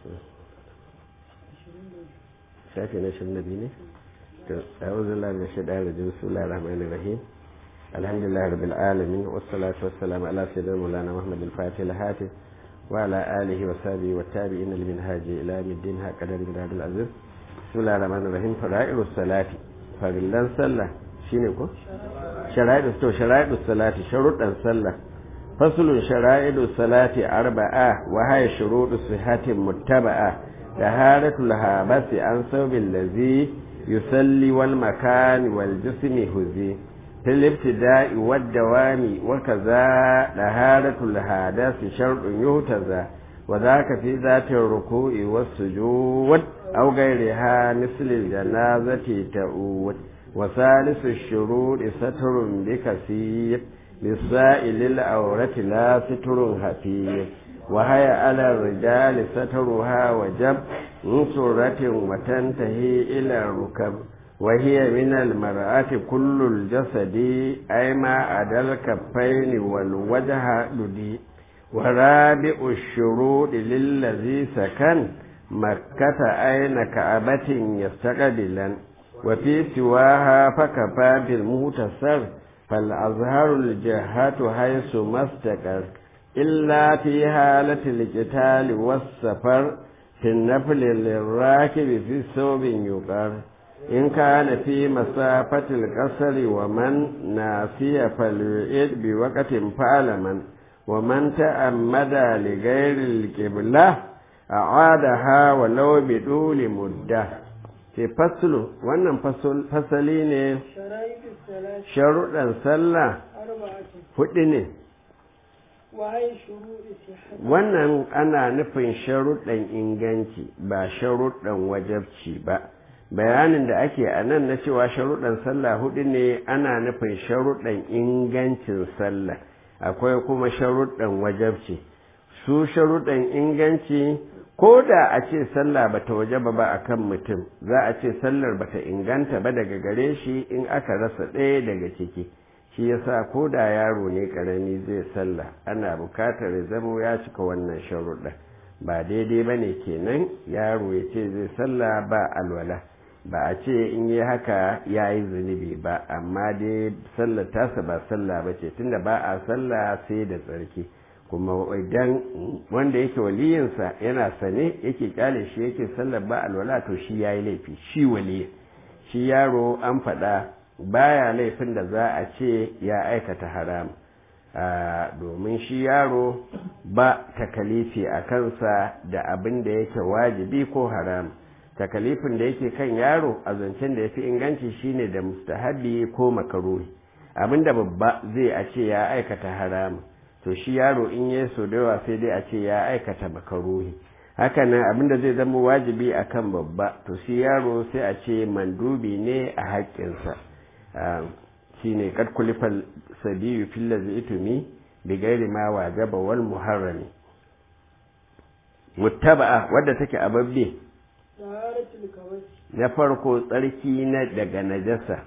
shafi na 22 ne to a'udhu billahi minash shaitanir rajim bismillahir rahmanir rahim alhamdulillahi rabbil alamin wassalatu wassalamu ala sayyidina maulana muhammadil fatihil hatib wa ala alihi wa sahbihi wa tabi'in lil minhaji ila yawmiddin haqadar gradul aziz bismillahir rahmanir rahim fara'irus salati farillan sallah shine ko shara'idus salati sharuɗan sallah faslun shara'idus salati arba'a wa hay shuruɗus sihhatin muttaba'a taharatul habasi an sawbil ladhi yusalli wal makan wal jismi huzi fil ibtida'i wad dawami wa kaza taharatul hadasi shartun yutaza wa dhaka fi dhati ruku'i was sujud aw ghayriha misl al janazati ta'ud wa thalithu ash-shurut satrun bikasir للسائل الأورة لا ستر خفيف وهي على الرجال سترها وجب من سورة وتنتهي إلى الركب وهي من المرأة كل الجسد أي ما عدا الكفين والوجه لدي ورابع الشروط للذي سكن مكة أين كعبة يستقبلا وفي سواها فكفى بالمهتسر فالأظهر الجهات حيث ما استقر إلا في حالة القتال والسفر في النفل للراكب في ثوب يقر إن كان في مسافة القصر ومن ناسي فليعد بوقت فعلما ومن تأمد لغير القبلة أعادها ولو بدون مدة في فصل wannan fasali ne sharuɗan sallah huɗu ne wannan ana nufin sharuɗan inganci ba sharuɗan wajabci ba bayanin da ake a nan na cewa sharuɗan sallah huɗu ne ana nufin sharuɗan ingancin sallah akwai kuma sharuɗan wajabci su sharuɗan inganci ko da a ce sallah bata wajaba ba akan mutum za a ce sallar bata inganta ba daga gare shi in aka rasa ɗaya daga ciki shi yasa ko da yaro ne karami zai sallah ana bukatar ya zamo ya cika wannan sharuɗa ba daidai ba ne kenan yaro ya ce zai sallah ba alwala ba a ce in yi haka ya yi zunubi ba amma dai sallar tasa ba sallah ba ce tunda ba a sallah sai da tsarki kuma idan wanda yake waliyinsa yana sane yake kyale shi yake sallar ba alwala to shi yayi laifi shi waliyi shi yaro an faɗa baya laifin da za a ce ya aikata haram domin shi yaro ba takalifi a kansa da abin da yake wajibi ko haram takalifin da yake kan yaro a zancen da ya fi inganci shine da mustahabi ko makaruhi abin da babba zai a ce ya aikata haram to shi yaro in ya so da yawa sai dai a ce ya aikata makaruhi hakanan abinda zai zama wajibi akan babba to shi yaro sai a ce mandubi ne a haƙƙinsa shine kad kulifal sabiyu fil ladzi itumi bi ghairi ma wajaba wal muharrami muttaba'a wadda take ababbe na farko tsarki na daga najasa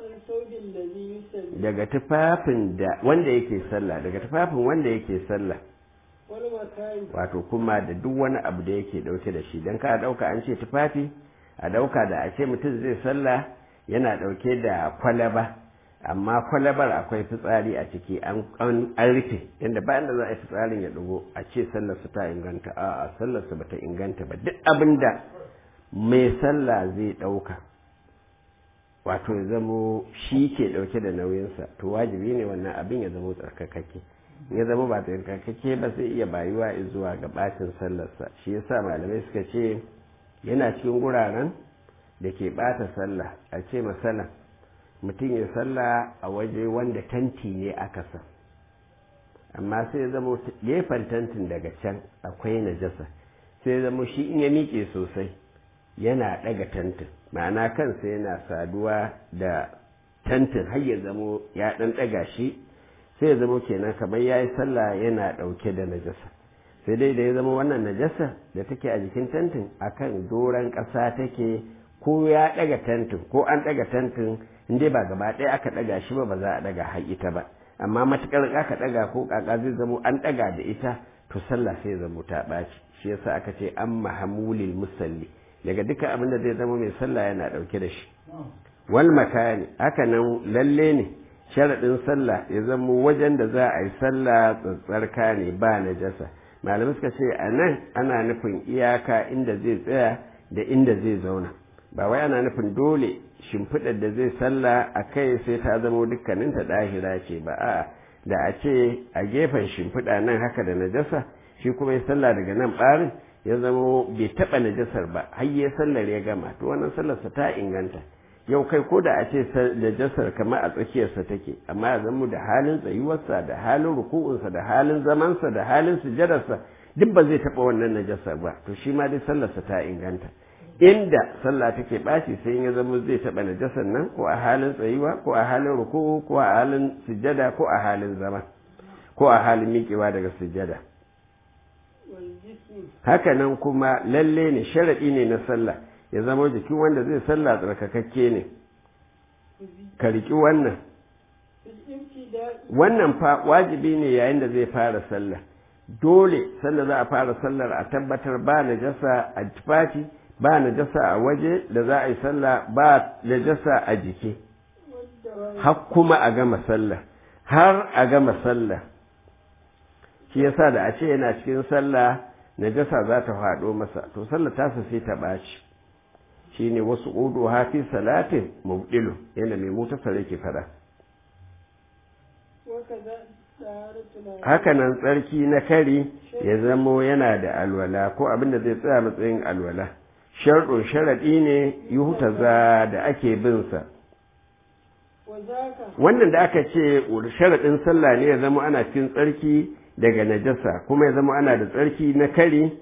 daga tufafin da wanda yake sallah daga tufafin wanda yake sallah wato kuma da duk wani abu da yake dauke da shi dan ka dauka an ce tufafi a dauka da a ce mutum zai sallah yana dauke da kwalaba amma kwalabar akwai fitsari a ciki an rufe yadda bayan da za a yi fitsarin ya dugo a ce sallarsa ta inganta a'a sallarsa bata inganta ba duk abinda mai sallah zai dauka wato ya zamo shi ke dauke da nauyinsa to wajibi ne wannan abin ya zamo tsarkakakke ya zama ba tsarkakakke ba sai iya bayuwa zuwa ga bacin sallarsa shi yasa malamai suka ce yana cikin guraren da ke bata sallah a ce masala mutum ya sallah a waje wanda tanti ne aka sa amma sai ya zama gefen tantin daga can akwai najasa sai ya zama shi in ya miƙe sosai yana ɗaga tantin ma'ana kansa yana saduwa da tantin har ya zamo ya ɗan ɗaga shi sai ya zamo kenan kamar ya yi sallah yana ɗauke da najasa sai dai da ya zama wannan najasa da take a jikin tantin akan doron ƙasa take ko ya ɗaga tantin ko an ɗaga tantin inda ba gaba ɗaya aka ɗaga shi ba za a ɗaga har ita ba amma matuƙar aka ɗaga ko ƙaƙa zai zamo an ɗaga da ita to to sallah sai zama ta ɓaci shi yasa aka ce an mahamulil musalli daga duka abin da zai zama mai sallah yana ɗauke da shi wal makani haka nan lalle ne sharaɗin sallah ya zama wajen da za a yi sallah tsatsarka ne ba najasa malamai suka ce a nan ana nufin iyaka inda zai tsaya da inda zai zauna ba wai ana nufin dole shimfiɗar da zai sallah a kai sai ta zama dukkaninta ɗahira ce ba a da a ce a gefen shimfiɗa nan haka da najasa shi kuma ya sallah daga nan ɓarin ya zama bai taɓa najasar ba har ya sallar ya gama to wannan sallarsa ta inganta yau kai ko da a ce najasar kamar a tsakiyarsa take amma ya zama da halin tsayuwarsa da halin ruku'unsa da halin zamansa da halin sujadarsa duk ba zai taɓa wannan najasar ba to shi ma dai sallarsa ta inganta inda sallah take ɓaci sai ya zama zai taɓa najasar nan ko a halin tsayuwa ko a halin ruku'u ko a halin sujada ko a halin zama ko a halin miƙewa daga sujada haka nan kuma lalle ne sharaɗi ne na sallah ya zama jikin wanda zai sallah tsarkakakke ne ka riƙi wannan fa wajibi ne yayin da zai fara sallah dole sanda za a fara sallar a tabbatar ba najasa a tufafi ba najasa a waje da za a yi sallah ba najasa a jiki har kuma a gama sallah har a gama sallah shi yasa da a ce yana cikin sallah najasa za ta faɗo masa to sallah tasa sai ta ɓaci shine wasu udu hafi salatin mubdilu yana mai mutasar yake fada haka nan tsarki na kari ya zamo yana da alwala ko abin da zai tsaya matsayin alwala sharɗo sharaɗi ne yuhtaza da ake bin sa wannan da aka ce sharaɗin sallah ne ya zama ana cikin tsarki daga najasa kuma ya zama ana da tsarki na kari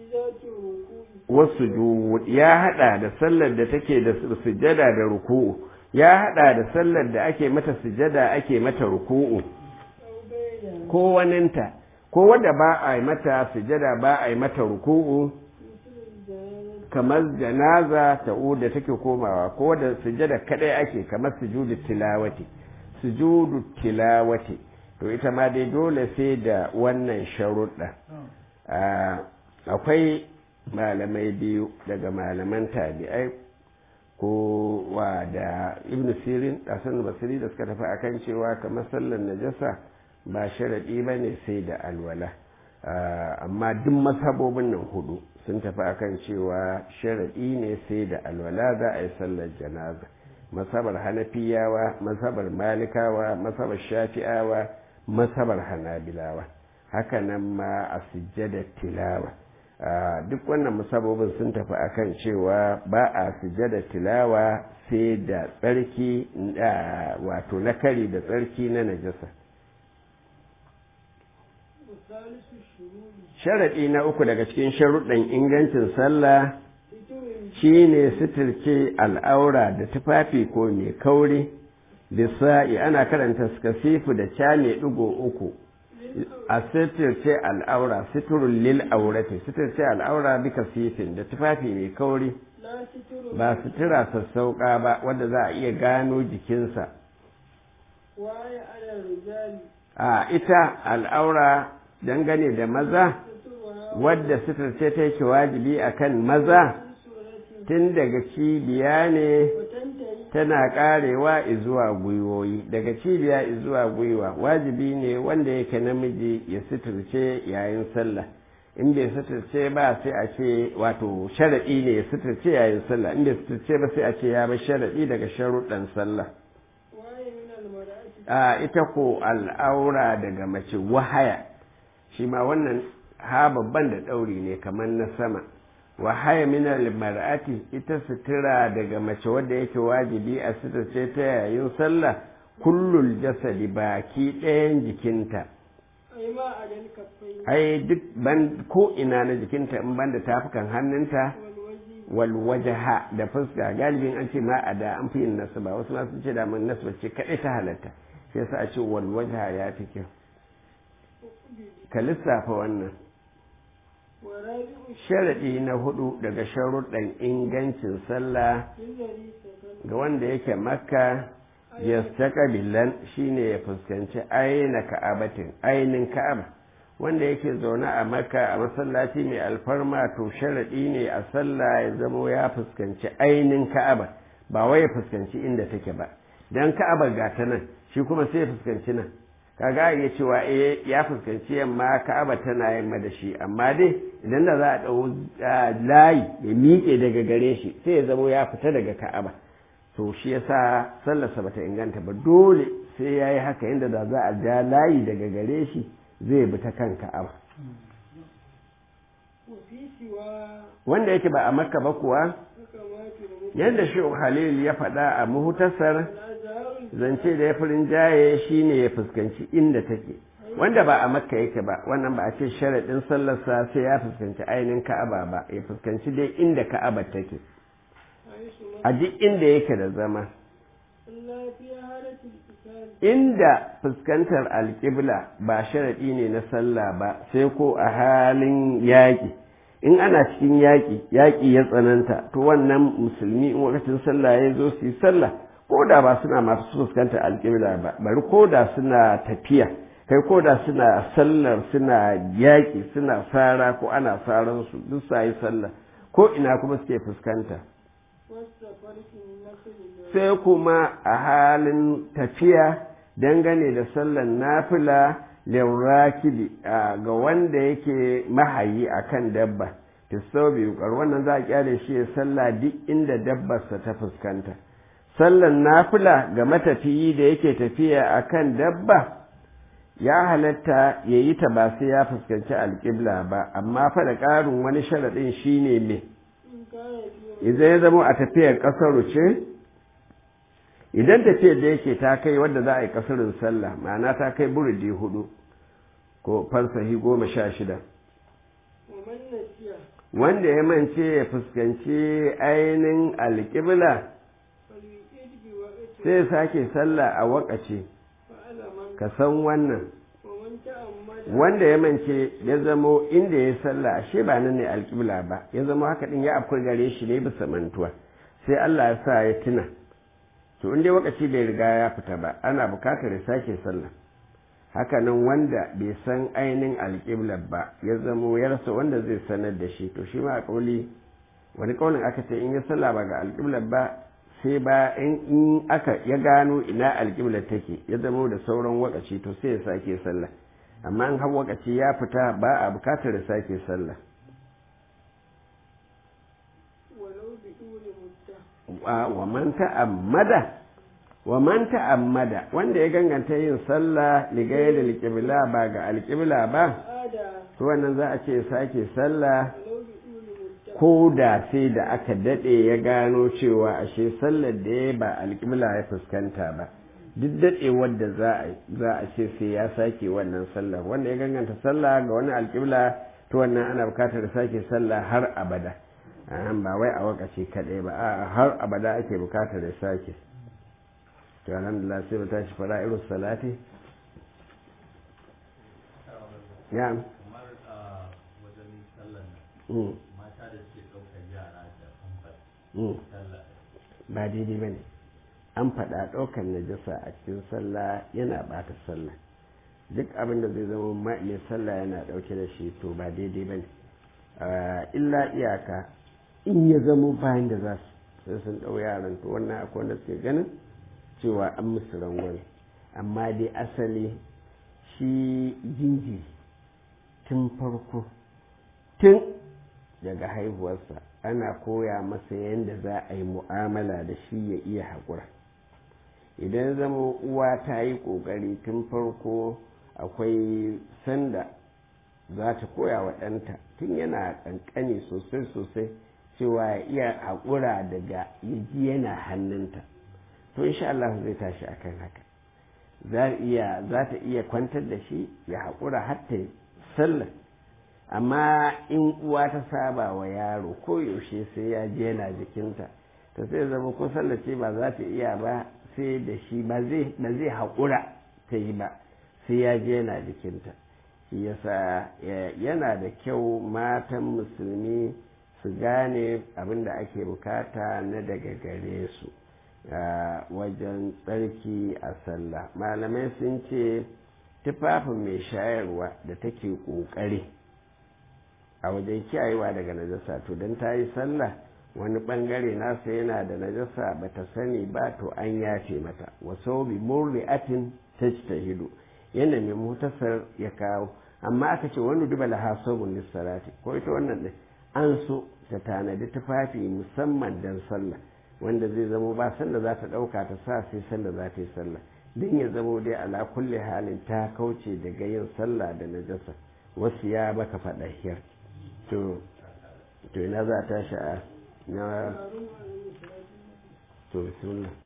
wasu ya hada da sallar da take da sujada da ruku'u ya hada da sallar da ake mata sujada ake mata ruku'u ko waninta ko wanda ba a yi mata sujada ba a yi mata ruku'u kamar janaza ta'u da take komawa ko da sujada kadai ake kamar sujudu tilawati to ita ma dai dole sai da wannan sharuɗa akwai malamai biyu daga malaman tabi'ai ko wa da ibn sirin hasan basri da suka tafi akan cewa kamar sallar najasa ba sharadi bane sai da alwala amma duk mazhabobin nan hudu sun tafi akan cewa sharadi ne sai da alwala za a yi sallar janaza mazhabar hanafiyawa mazhabar malikawa mazhabar shafi'awa mazhabar hanabilawa haka nan ma a sujjadar tilawa duk wannan musabobin sun tafi akan cewa ba a sujada tilawa sai da tsarki wato na kari da tsarki na najasa sharaɗi na uku daga cikin sharuɗan ingancin sallah shine suturce al'aura da tufafi ko mai kauri bisa'i ana karanta skasifu da cane ɗigo uku a sitirce al'aura siturun lil aurati sitirce al'aura bika sifin da tufafi mai kauri ba sutura sassauka ba wanda za a iya gano jikinsa a ita al'aura dangane da maza wadda sitirce ta yake wajibi akan maza tun daga cibiya ne tana karewa izuwa gwiwoyi daga cibiya izuwa gwiwa wajibi ne wanda yake namiji ya suturce yayin sallah in bai suturce ba sai a ce wato sharaɗi ne ya suturce yayin sallah in bai suturce ba sai a ce ya bar sharaɗi daga sharuɗan sallah a ita ko al'aura daga mace wahaya shi ma wannan ha babban da ɗauri ne kamar na sama wahaya minar mar'ati ita sutura daga mace wadda yake wajibi a suturce ta yayin sallah kullul jasadi baki ɗayan jikinta ai duk ban ko ina na jikinta in banda tafukan hannunta wal wajha da fuska galibin an ce ma a da an fi yin nasaba wasu ma sun ce da mun nasaba ce kadai ta halatta sai yasa a ce wal wajha ya fi kyau ka lissafa wannan sharaɗi na hudu daga sharuɗan ingancin sallah ga wanda yake makka ya staka billan shine ya fuskanci aina ka'abatin ainin ka'aba wanda yake zaune a Makka a masallaci mai alfarma to sharaɗi ne a sallah ya zamo ya fuskanci ainin Ka'aba ba wai ya fuskanci inda take ba dan Ka'aba ga ta nan shi kuma sai ya fuskanci nan kaga ya cewa ya fuskanci yamma Ka'aba tana yamma da shi amma dai idan da za a ɗau layi ya miƙe daga gare shi sai ya zamo ya fita daga Ka'aba to shi yasa sallarsa bata inganta ba dole sai yayi haka inda da za a ja layi daga gare shi zai bi ta kan Ka'aba wanda yake ba a Makka ba kuwa yadda shi Halil ya faɗa a muhtasar zance da ya furin jaye shine ya fuskanci inda take wanda ba a Makka yake ba wannan ba a ce sharaɗin sallarsa sai ya fuskanci ainihin Ka'aba ba ya fuskanci dai inda Ka'aba take a duk inda yake da zama inda fuskantar alƙibla ba sharaɗi ne na sallah ba sai ko a halin yaƙi in ana cikin yaƙi ya tsananta to wannan musulmi in lokacin sallah ya zo su yi sallah ko da ba suna masu fuskantar alƙibla ba bari ko da suna tafiya kai ko da suna sallar suna yaƙi suna sara ko ana saran su duk sa yi sallah ko ina kuma suke fuskanta sai kuma a halin tafiya dangane da sallar nafila lirrakidi ga wanda yake mahayi akan dabba tisaubi wannan za a kyale shi ya sallah duk inda dabbarsa ta fuskanta sallar nafila ga matafiyi da yake tafiya akan dabba ya halatta ya yi ta ba sai ya fuskanci alƙibla ba amma fa da ƙarin wani sharaɗin shine me idan ya zama a tafiyar ƙasaru ce idan tafiyar da yake ta kai wadda za a yi ƙasarin sallah ma'ana ta kai burudi 4 ko farsahi 16 wanda ya mance ya fuskanci ainihin alƙibla sai sake sallah a wakace ka san wannan wanda ya mance ya zamo inda ya sallah ashe ba nan ne alƙibla ba ya zamo haka din ya afkur gare shi ne bisa mantuwa sai Allah ya sa ya tuna to inda wakaci bai riga ya fita ba ana bukatar ya sake sallah haka nan wanda bai san ainihin alƙibla ba ya zamo ya rasa wanda zai sanar da shi to shi ma a kauli wani kaulin aka ce in ya sallah ba ga alƙibla ba sai ba in aka ya gano ina alƙibla take ya zamo da sauran wakaci to sai ya sake sallah amma in har wakaci ya fita ba a bukatar ya sake sallah wa man ta'ammada wanda ya ganganta yin sallah ligayar alƙibla ba ga alƙibla ba to wannan za a ce sake sallah ko da sai da aka daɗe ya gano cewa ashe sallar da ya ba alƙibla ya fuskanta ba duk daɗewar da za a ce sai ya sake wannan sallar wanda ya ganganta sallah ga wani alƙibla to wannan ana bukatar sake sallah har abada ba wai a wakaci kaɗai ba a har abada ake bukatar da sake to alhamdulillah sai mu tashi fara irin salati ya kamar wajen sallar nan mata da suke ɗaukar yara da famfas sallah ba daidai ba ne an faɗa ɗaukar najasa a cikin sallah yana ɓata sallah duk abin da zai zama mai sallah yana ɗauke da shi to ba daidai ba ne illa iyaka in ya zamo bayan da za su sai sun ɗau yaran to wannan akwai wanda suke ganin cewa an musu rangwame amma dai asali shi jinjiri tun farko tun daga haihuwarsa ana koya masa yadda za a yi mu'amala da shi ya iya haƙura idan zama uwa ta yi ƙoƙari tun farko akwai sanda za ta koya wa ɗanta tun yana ƙanƙani sosai cewa ya iya haƙura daga yaji yana hannunta to insha Allah zai tashi akan haka za ta iya kwantar da shi ya haƙura hatta sallar amma in uwa ta saba wa yaro ko yaushe sai ya je yana jikinta ta sai zama ko sallar ce ba za ta iya ba sai da shi ba zai haƙura ta yi ba sai ya je yana jikinta shi yasa yana da kyau matan musulmi su gane abin da ake bukata na daga gare su wajen tsarki a sallah malamai sun ce tufafin mai shayarwa da take ƙoƙari a wajen kiyayewa daga najasa to don ta yi sallah wani ɓangare nasa yana da najasa ba ta sani ba to an yafe mata wasu bi murri'atin tajtahidu yadda mai mutasar ya kawo amma aka ce wani duba laha sabon lissalati ko ita wannan ɗin an so ta tanadi tufafi musamman don sallah wanda zai zamo ba sanda za ta ɗauka ta sa sai sanda za ta yi sallah don ya zamo dai ala kulle halin ta kauce daga yin sallah da najasa wasu ya baka faɗahiyar to ina za ta sha'a na to bismillah